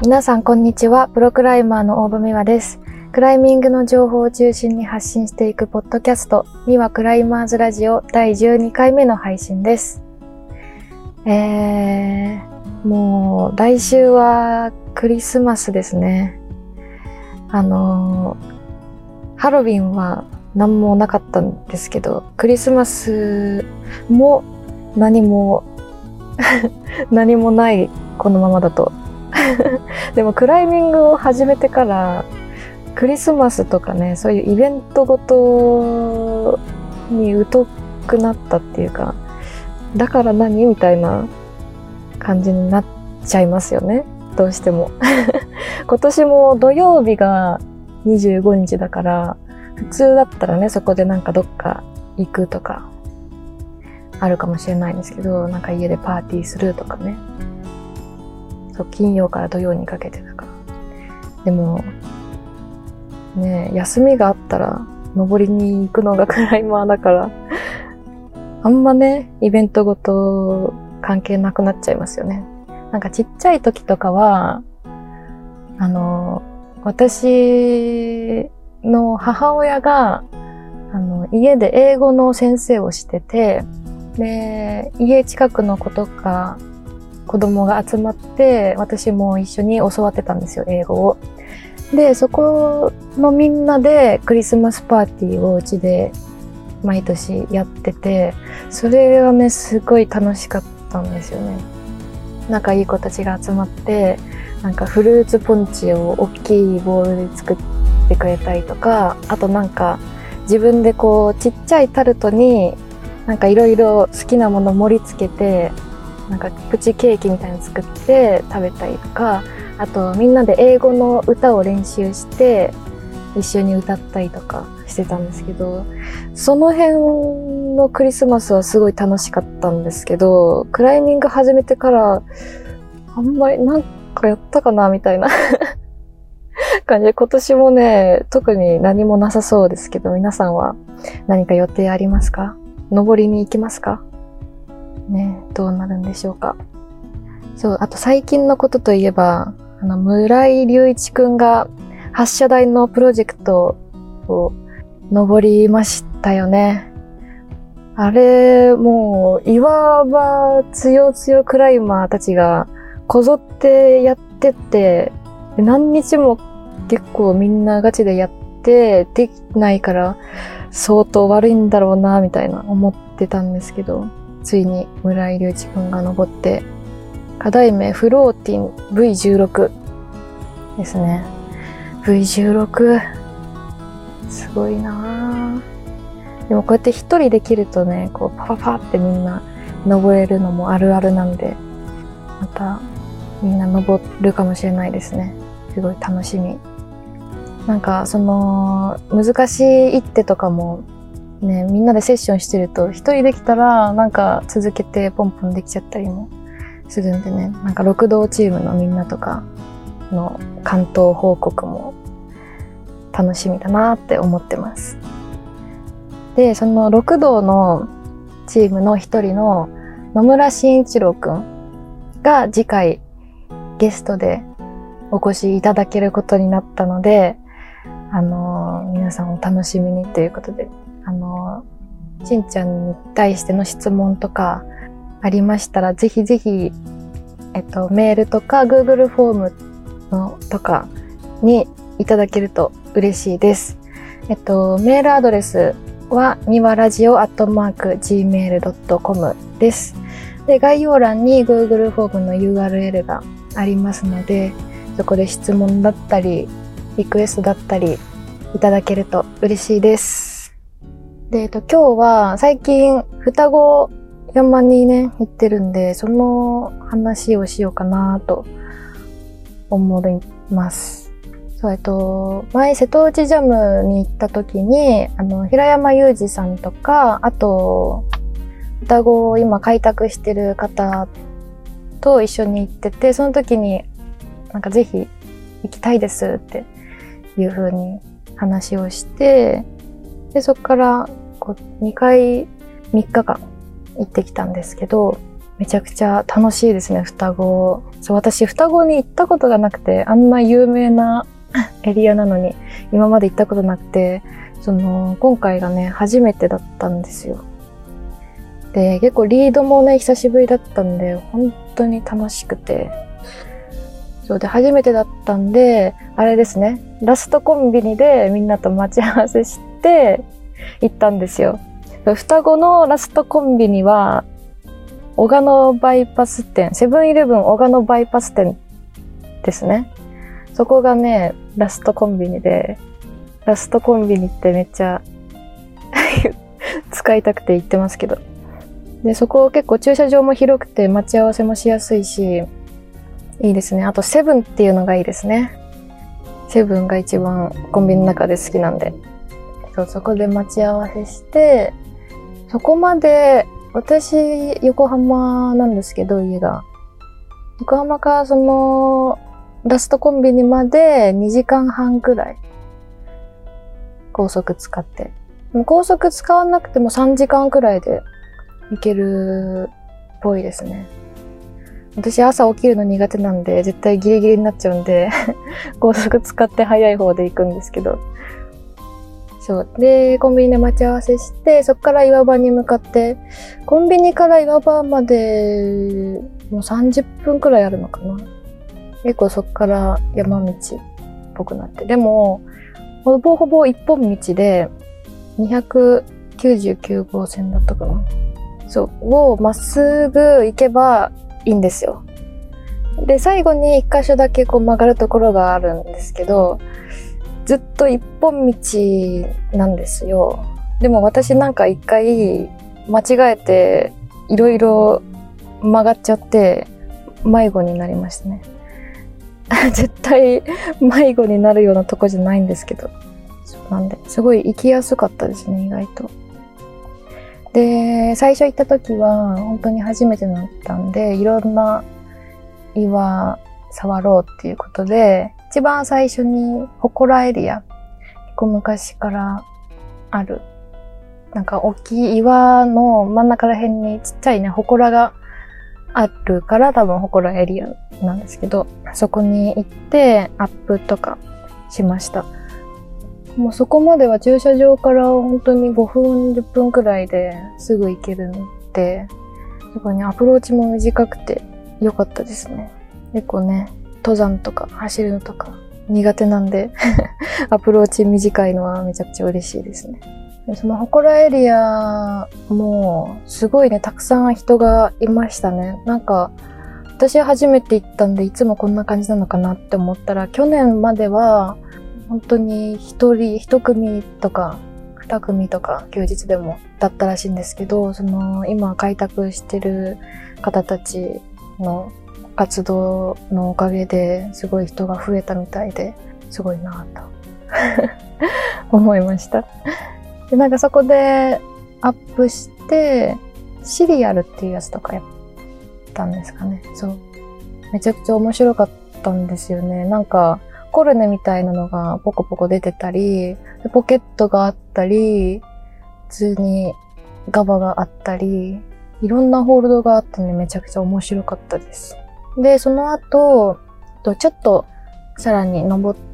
皆さんこんにちは。プロクライマーの大場美和です。クライミングの情報を中心に発信していくポッドキャスト、美和クライマーズラジオ第12回目の配信です。もう来週はクリスマスですね。ハロウィンは何もなかったんですけど、クリスマスも何もないこのままだとでもクライミングを始めてからクリスマスとかね、そういうイベントごとに疎くなったっていうか、だから何みたいな感じになっちゃいますよね、どうしても今年も土曜日が25日だから、普通だったらね、そこでなんかどっか行くとかあるかもしれないんですけど、なんか家でパーティーするとかね、そう、金曜から土曜にかけてだから。でもね、休みがあったら登りに行くのがクライマーだからあんまね、イベントごと関係なくなっちゃいますよね。なんかちっちゃい時とかは私の母親が家で英語の先生をしてて、で家近くの子とか子供が集まって、私も一緒に教わってたんですよ、英語を。でそこのみんなでクリスマスパーティーをうちで毎年やってて、それはねすごい楽しかったんですよね。仲いい子たちが集まって、なんかフルーツポンチを大きいボウルで作ってくれたりとか、あとなんか自分でこうちっちゃいタルトになんかいろいろ好きなもの盛り付けて、なんかプチケーキみたいに作って食べたりとか、あとみんなで英語の歌を練習して一緒に歌ったりとかしてたんですけど、その辺のクリスマスはすごい楽しかったんですけど、クライミング始めてからあんまりなんかやったかなみたいな感じで、今年もね特に何もなさそうですけど、皆さんは何か予定ありますか？登りに行きますかね？どうなるんでしょうか。そう、あと最近のことといえば、村井隆一くんが発射台のプロジェクトを登りましたよね。あれ、もういわばつよつよクライマーたちがこぞってやってて、何日も結構みんなガチでやってできないから相当悪いんだろうなみたいな思ってたんですけど、ついに村井隆一くんが登って、課題名フローティン V16 ですね。V16 すごいなぁ。でもこうやって一人できるとね、こうパパパってみんな登れるのもあるあるなんで、またみんな登るかもしれないですね。すごい楽しみ。なんかその難しい一手とかもね、みんなでセッションしてると一人できたらなんか続けてポンポンできちゃったりもするんでね、なんか六道チームのみんなとかの完登報告も楽しみだなって思ってます。で、その六道のチームの一人の野村慎一郎くんが次回ゲストでお越しいただけることになったので、皆さんお楽しみにということで、しんちゃんに対しての質問とかありましたら、ぜひぜひ、メールとか Google フォームのとかにいただけると嬉しいです。メールアドレスはみわラジオ@gmail.com です。で、概要欄に Google フォームの URL がありますので、そこで質問だったりリクエストだったりいただけると嬉しいです。で、今日は最近双子山にね行ってるんで、その話をしようかなと思います。そう、前瀬戸内ジャムに行った時に平山裕二さんとか、あと双子を今開拓してる方と一緒に行ってて、その時になんかぜひ行きたいですっていう風に話をして、でそこからこう2回3日間行ってきたんですけど、 めちゃくちゃ楽しいですね、双子。そう、私双子に行ったことがなくて、あんな有名なエリアなのに今まで行ったことなくて、今回がね、初めてだったんですよ。で、結構リードもね、久しぶりだったんで、本当に楽しくて。そうで、初めてだったんで、あれですね、ラストコンビニでみんなと待ち合わせして行ったんですよ。双子のラストコンビニは、小鹿野バイパス店、セブンイレブン小鹿野バイパス店ですね。そこがね、ラストコンビニで、ラストコンビニってめっちゃ使いたくて行ってますけど。で、そこ結構駐車場も広くて待ち合わせもしやすいし、いいですね。あとセブンっていうのがいいですね。セブンが一番コンビニの中で好きなんで。そう、そこで待ち合わせして、そこまで、私、横浜なんですけど、家が。横浜からラストコンビニまで2時間半くらい。高速使って。高速使わなくても3時間くらいで行けるっぽいですね。私朝起きるの苦手なんで、絶対ギリギリになっちゃうんで、高速使って早い方で行くんですけど。そう。で、コンビニで待ち合わせして、そこから岩場に向かって、コンビニから岩場まで、もう30分くらいあるのかな。結構そこから山道っぽくなって。でも、ほぼほぼ一本道で、299号線だったかな。そう。をまっすぐ行けばいいんですよ。で、最後に一箇所だけこう曲がるところがあるんですけど、ずっと一本道なんですよ。でも私なんか一回間違えていろいろ曲がっちゃって迷子になりましたね。絶対迷子になるようなとこじゃないんですけど。なんで、すごい行きやすかったですね、意外と。で、最初行った時は本当に初めてだったんで、いろんな岩触ろうっていうことで、一番最初に祠エリア、結構昔からある、なんか大きい岩の真ん中ら辺にちっちゃいね、祠があるから多分祠エリアなんですけど、そこに行ってアップとかしました。もうそこまでは駐車場から本当に5分10分くらいですぐ行けるので、そこにアプローチも短くて良かったですね。結構ね、登山とか走るのとか苦手なんでアプローチ短いのはめちゃくちゃ嬉しいですね。でその祠エリアもすごいね、たくさん人がいましたね。なんか私初めて行ったんでいつもこんな感じなのかなって思ったら、去年までは本当に一組とか二組とか休日でもだったらしいんですけど、今開拓してる方たちの活動のおかげですごい人が増えたみたいで、すごいなぁと思いました。で、なんかそこでアップしてシリアルっていうやつとかやったんですかね。そう。めちゃくちゃ面白かったんですよね。なんかコルネみたいなのがポコポコ出てたり、ポケットがあったり、普通にガバがあったり、いろんなホールドがあったんでめちゃくちゃ面白かったです。で、その後、ちょっとさらに登って、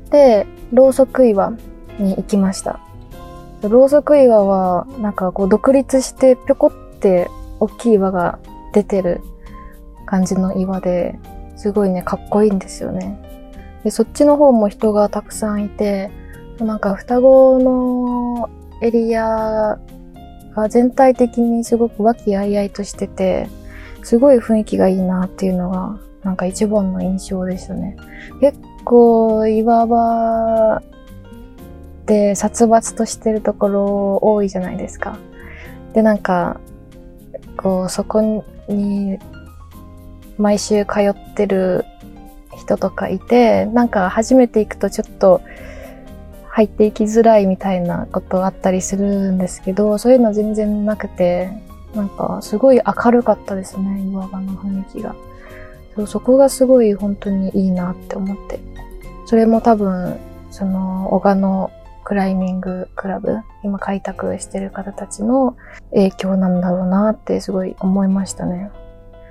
ロウソク岩に行きました。ロウソク岩はなんかこう独立してぴょこって大きい岩が出てる感じの岩で、すごいね、かっこいいんですよね。で、そっちの方も人がたくさんいて、なんか双子のエリアが全体的にすごく和気あいあいとしてて、すごい雰囲気がいいなっていうのが、なんか一番の印象でしたね。結構岩場で殺伐としてるところ多いじゃないですか。で、なんか、こう、そこに毎週通ってる人とかいて、なんか初めて行くとちょっと入っていきづらいみたいなことあったりするんですけど、そういうの全然なくて、なんかすごい明るかったですね、岩場の雰囲気が。そこがすごい本当にいいなって思って。それも多分、小鹿野クライミングクラブ、今開拓してる方たちの影響なんだろうなってすごい思いましたね。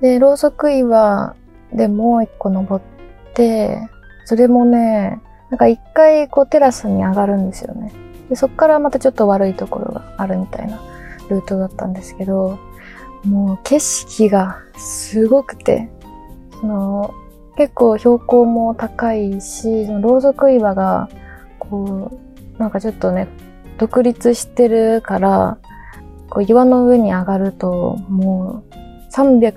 で、ろうそく岩でもう一個登って、それもね、なんか一回こうテラスに上がるんですよね。で、そっからまたちょっと悪いところがあるみたいなルートだったんですけど、もう景色がすごくて、結構標高も高いし、そのろうそく岩が、こう、なんかちょっとね、独立してるから、こう岩の上に上がると、もう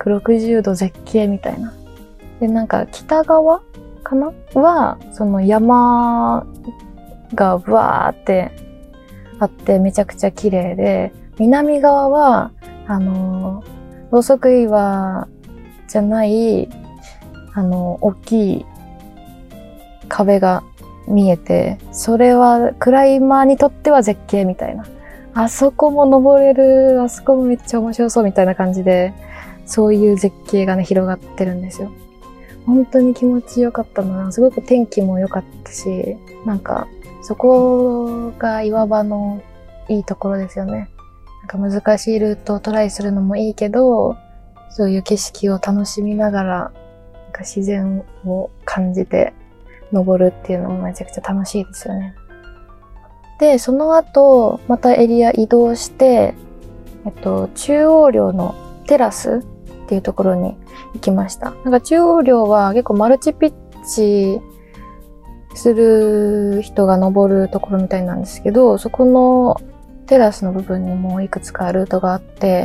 360度絶景みたいな。で、なんか北側かなは、その山がわーってあってめちゃくちゃ綺麗で、南側は、ろうそく岩じゃない、大きい壁が見えて、それはクライマーにとっては絶景みたいな。あそこも登れる、あそこもめっちゃ面白そうみたいな感じで、そういう絶景がね、広がってるんですよ。本当に気持ちよかったな。すごく天気も良かったし、なんか、そこが岩場のいいところですよね。なんか難しいルートをトライするのもいいけど、そういう景色を楽しみながら、なんか自然を感じて登るっていうのもめちゃくちゃ楽しいですよね。で、その後、またエリア移動して、中央陵のテラスっていうところに行きました。なんか中央陵は結構マルチピッチする人が登るところみたいなんですけど、そこのテラスの部分にもいくつかルートがあって、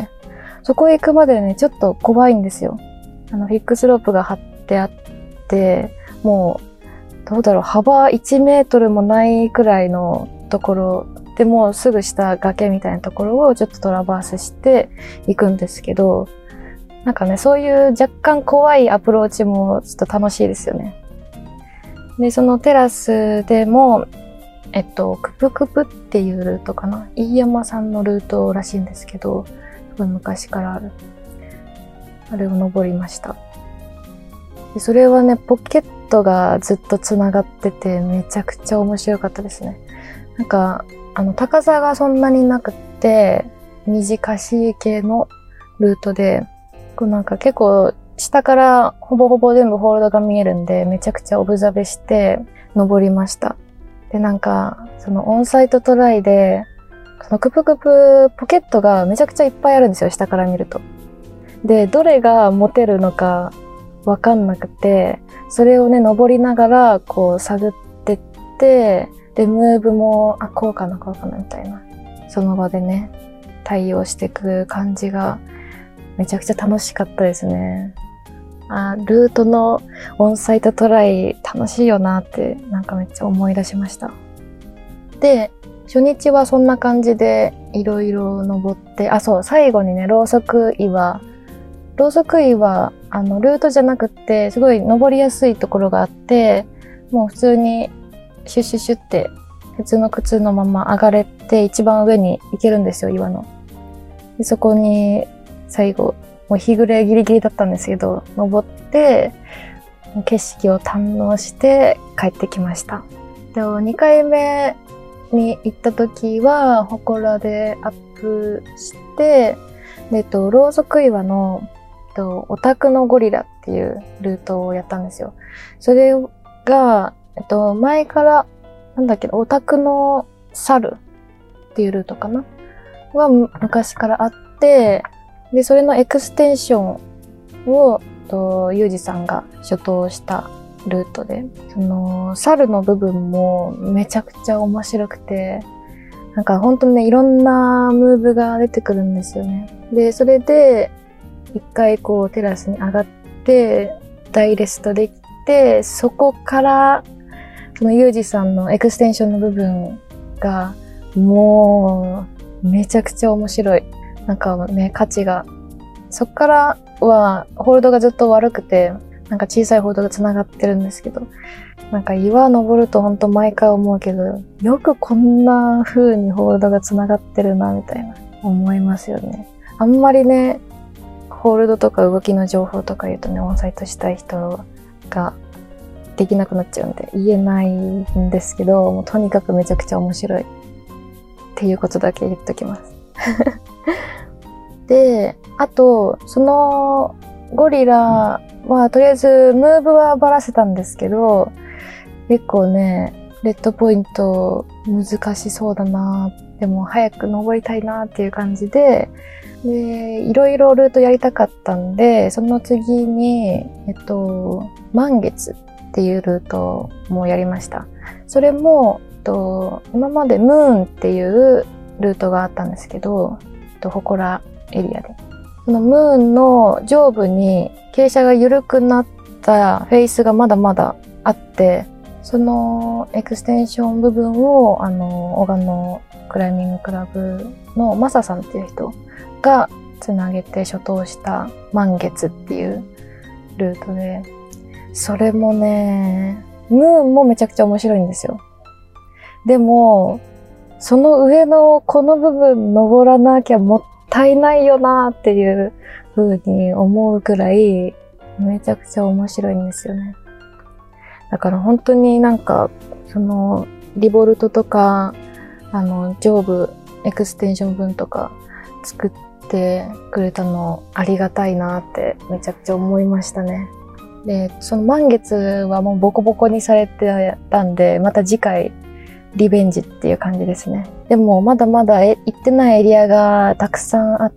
そこへ行くまでね、ちょっと怖いんですよ。フィックスロープが張ってあって、もう、どうだろう、幅1メートルもないくらいのところでもうすぐ下崖みたいなところをちょっとトラバースしていくんですけど、なんかね、そういう若干怖いアプローチもちょっと楽しいですよね。で、そのテラスでも、クプクプっていうルートかな。飯山さんのルートらしいんですけど、すごい昔からある。あれを登りました。で、それはね、ポケットがずっと繋がってて、めちゃくちゃ面白かったですね。なんか、高さがそんなになくって、短しい系のルートで、こうなんか結構、下からほぼほぼ全部ホールドが見えるんで、めちゃくちゃオブザベして登りました。で、なんか、そのオンサイトトライで、そのクプクプポケットがめちゃくちゃいっぱいあるんですよ、下から見ると。で、どれが持てるのかわかんなくて、それをね、登りながら、こう探ってって、で、ムーブも、こうかな、こうかな、みたいな。その場でね、対応していく感じが、めちゃくちゃ楽しかったですね。ルートのオンサイトトライ楽しいよなってなんかめっちゃ思い出しました。で、初日はそんな感じでいろいろ登って、そう、最後にね、ろうそく岩、ルートじゃなくってすごい登りやすいところがあって、もう普通にシュッシュッシュって普通の靴のまま上がれて一番上に行けるんですよ、岩の。で、そこに最後、もう日暮れギリギリだったんですけど、登って景色を堪能して帰ってきました。で、2回目に行った時は祠でアップして、で、ろうそく岩のオタクのゴリラっていうルートをやったんですよ。それが、前から、オタクの猿っていうルートかなは昔からあって、で、それのエクステンションを、ユージさんが初頭したルートで、その、猿の部分もめちゃくちゃ面白くて、なんか本当にね、いろんなムーブが出てくるんですよね。で、それで、一回こうテラスに上がって、大レストできて、そこから、そのユージさんのエクステンションの部分が、もう、めちゃくちゃ面白い。なんかね、価値が。そっからは、ホールドがずっと悪くて、なんか小さいホールドが繋がってるんですけど、なんか岩登るとほんと毎回思うけど、よくこんな風にホールドが繋がってるな、みたいな、思いますよね。あんまりね、ホールドとか動きの情報とか言うとね、オンサイトしたい人ができなくなっちゃうんで言えないんですけど、もうとにかくめちゃくちゃ面白いっていうことだけ言っときます。で、あと、そのゴリラはとりあえずムーブはばらせたんですけど、結構ね、レッドポイント難しそうだな、でも早く登りたいなっていう感じで、いろいろルートやりたかったんで、その次に、満月っていうルートもやりました。それも、今までムーンっていうルートがあったんですけど、祠エリアで。そのムーンの上部に傾斜が緩くなったフェイスがまだまだあって、そのエクステンション部分を、小鹿野クライミングクラブのマサさんっていう人がつなげて初頭した満月っていうルートで、それもね、ムーンもめちゃくちゃ面白いんですよ。でも、その上のこの部分登らなきゃもったいないよなっていう風に思うくらいめちゃくちゃ面白いんですよね。だから本当になんか、そのリボルトとか、上部エクステンション分とか作ってくれたのありがたいなってめちゃくちゃ思いましたね。で、その満月はもうボコボコにされてたんで、また次回リベンジっていう感じですね。でもまだまだ行ってないエリアがたくさんあって、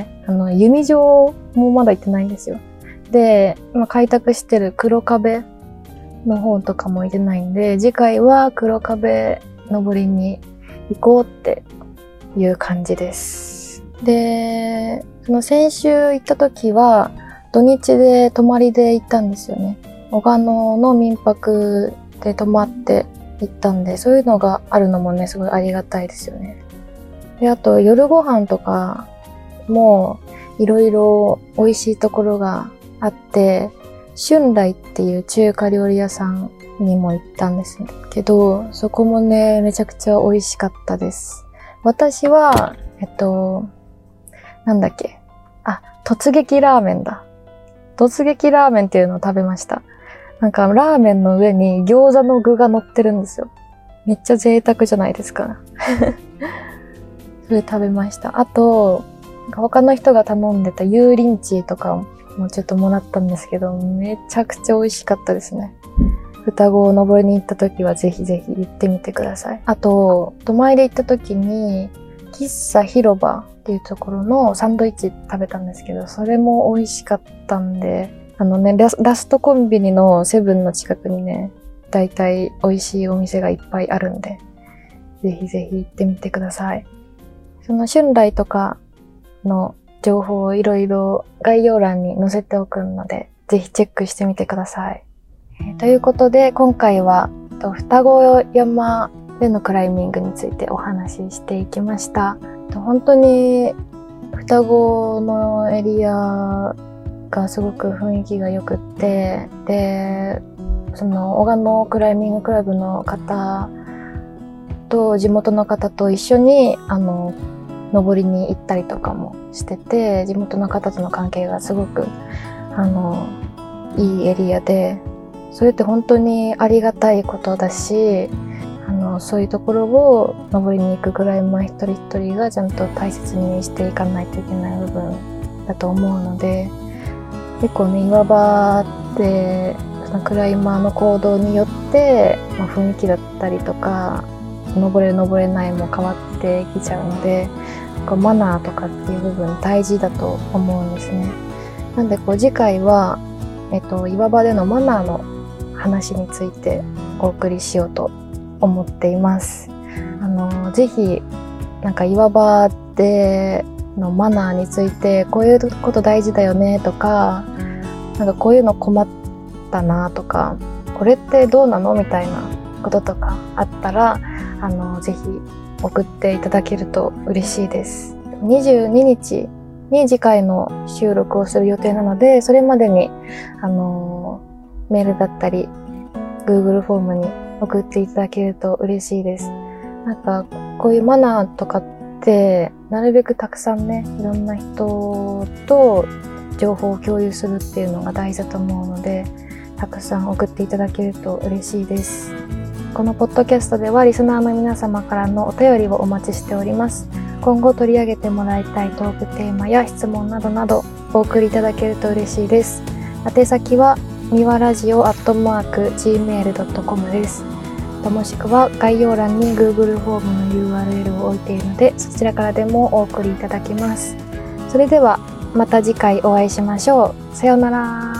弓状もまだ行ってないんですよ。で、今開拓してる黒壁の方とかも行ってないんで、次回は黒壁登りに行こうっていう感じです。で、その先週行った時は土日で泊まりで行ったんですよね。小鹿野の民泊で泊まって行ったんで、そういうのがあるのもね、すごいありがたいですよね。で、あと夜ご飯とかもいろいろ美味しいところがあって、春来っていう中華料理屋さんにも行ったんですけど、そこもね、めちゃくちゃ美味しかったです。私は、なんだっけ。突撃ラーメンだ。突撃ラーメンっていうのを食べました。なんかラーメンの上に餃子の具が乗ってるんですよ。めっちゃ贅沢じゃないですか。それ食べました。あと、他の人が頼んでた油淋鶏とかもちょっともらったんですけど、めちゃくちゃ美味しかったですね。双子を登りに行った時はぜひぜひ行ってみてください。あと、泊まりで行った時に、喫茶広場っていうところのサンドイッチ食べたんですけど、それも美味しかったんで、ラストコンビニのセブンの近くにね、だいたい美味しいお店がいっぱいあるんで、ぜひぜひ行ってみてください。その春来とかの情報をいろいろ概要欄に載せておくので、ぜひチェックしてみてください。ということで、今回は双子山でのクライミングについてお話ししていきました。本当に双子のエリアがすごく雰囲気が良くって、で、その小鹿野クライミングクラブの方と地元の方と一緒に登りに行ったりとかもしてて、地元の方との関係がすごくいいエリアで、それって本当にありがたいことだし、そういうところを登りに行くクライマー一人一人がちゃんと大切にしていかないといけない部分だと思うので、結構ね、岩場ってそのクライマーの行動によって、雰囲気だったりとか登れる登れないも変わってきちゃうので、マナーとかっていう部分大事だと思うんですね。なんで次回は、岩場でのマナーの話についてお送りしようと思っています。ぜひなんか岩場でのマナーについて、こういうこと大事だよねとか、なんかこういうの困ったなとか、これってどうなのみたいなこととかあったら、ぜひ送っていただけると嬉しいです。22日に次回の収録をする予定なので、それまでにメールだったり Google フォームに送っていただけると嬉しいです。なんかこういうマナーとかってなるべくたくさんね、いろんな人と情報を共有するっていうのが大事だと思うので、たくさん送っていただけると嬉しいです。このポッドキャストではリスナーの皆様からのお便りをお待ちしております。今後取り上げてもらいたいトークテーマや質問などなどお送りいただけると嬉しいです。宛先はみわラジオ@gmail.com です。もしくは概要欄に Google フォームの URL を置いているので、そちらからでもお送りいただけます。それではまた次回お会いしましょう。さようなら。